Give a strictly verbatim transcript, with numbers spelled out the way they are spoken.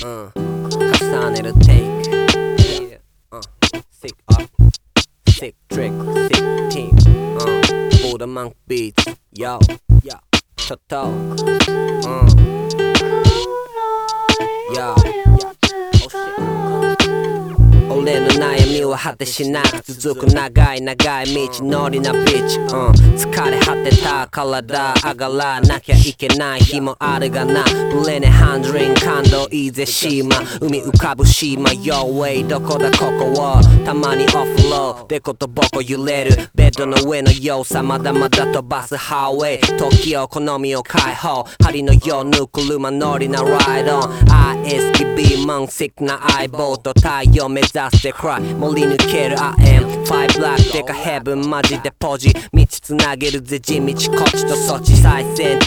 うん重ねるテイク、うん、sick up sick trick sick team、うん、ボーダーマンクビーツ yo yo ちょっとうん yo俺の悩みは果てしなく続く長い長い道のりなビッチ、うん、疲れ果てた体上がらなきゃいけない日もあるがなブレネハンドリング感動いいぜ島海浮かぶ島 Yo way どこだここはたまにオフローでことぼこ揺れるベッドの上の要素まだまだ飛ばすハーウェイ時を好みを解放針のようぬく車乗りなライドオン アイエスケービー マンシックな相棒と太陽目指してクライ森抜ける アイエムファイブ ブラックデカヘブンマジでポジ道つなげるぜ地道こっちとそっち最先端